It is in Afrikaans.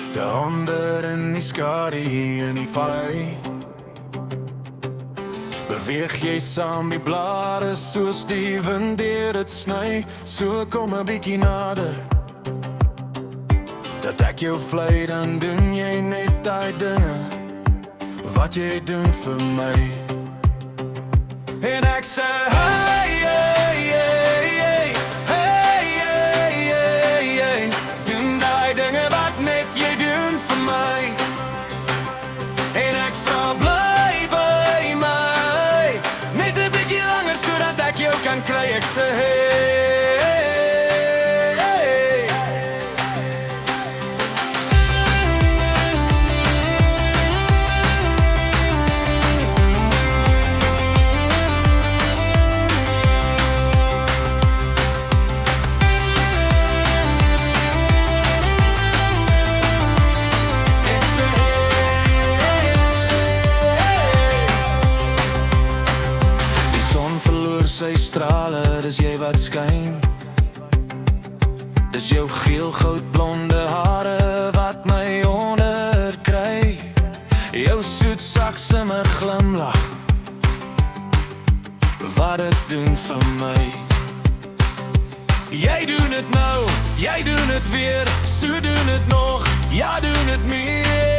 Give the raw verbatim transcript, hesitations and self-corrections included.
Daaronder in die skadu in die vallei beweeg jy saam die blare soos die wind deur dit sny. So kom 'n bietjie nader, dat ek jou vlei, dan doen jy net daai dinge wat jy doen vir my. En ek sê hey, hey, hey, hey, hey, hey, hey, hey. Doen daai dinge wat net jy doen vir my. En ek vra bly by my, net 'n bietjie langer sodat ek jou kan kry. Ek sê hey. Sy strale, dis jy wat skyn. Dis jou geel goudblonde hare wat my onderkry. Jou soet saksimmer glimlach, wat dit doen vir my. Jy doen het nou, jy doen het weer, so doen het nog, ja doen het meer.